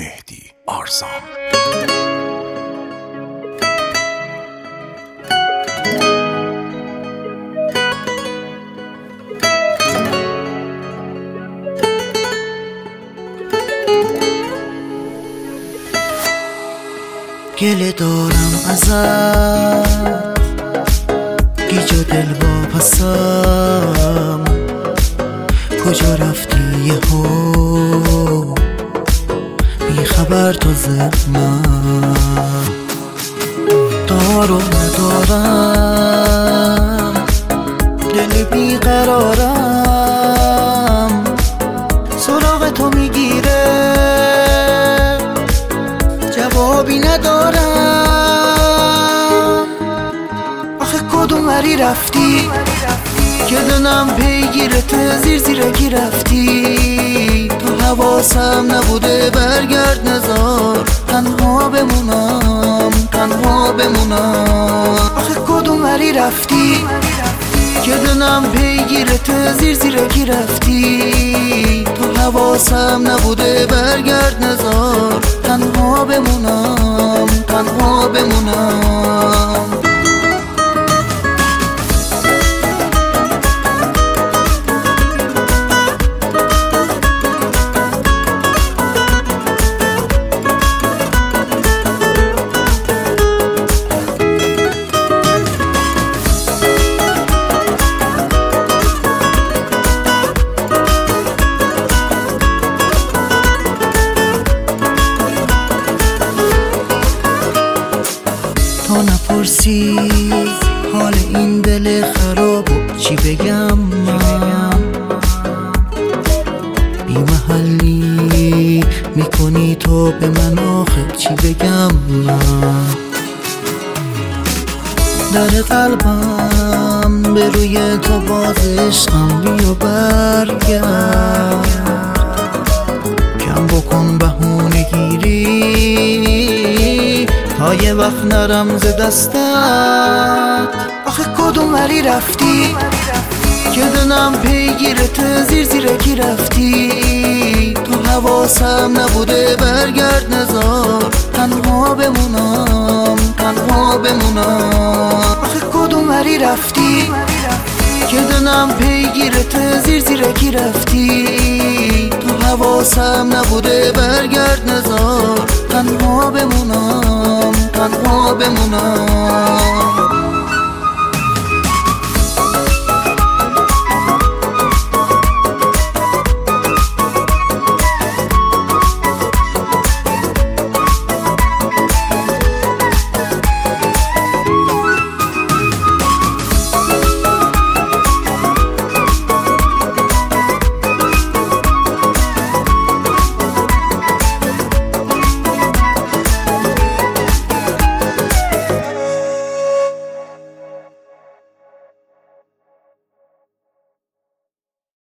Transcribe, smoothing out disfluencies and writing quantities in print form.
مهدی آرزان. گله دارم ازت گیج و دل واپسم، کجا رفتی یهو بی خبر تو من دار و ندارم، دل بی قرارم سراغ تو میگیره جوابی ندارم. آخه کدوم وری رفتی که دلم پیگیرت زیر زیرکی رفتی، تو حواسم نبوده برگرد نزار تنها بمونم تنها بمونم. آخه کدوم وری رفتی که دلم پیگیرت زیر زیرکی رفتی، تو حواسم نبوده برگرد نزار تنها بمونم تنها بمونم. تا نپرسی حال این دل خرابو چی بگم من، بی محلی میکنی تو به من آخه چی بگم من. در قلبم به روی تو بازشم بیا برگرد، کم بکن بهونه گیری تا یه وقت نرم ز دستت. آخه کدوم وری رفتی که دلم پیگیرت زیر زیرکی رفتی، تو حواسم نبوده برگرد نزار تنها بمونم تنها بمونم. آخه کدوم وری رفتی که دلم پیگیرت زیر زیرکی رفتی، تو حواسم نبوده برگرد نزار تنها بمونم تنها بمونم.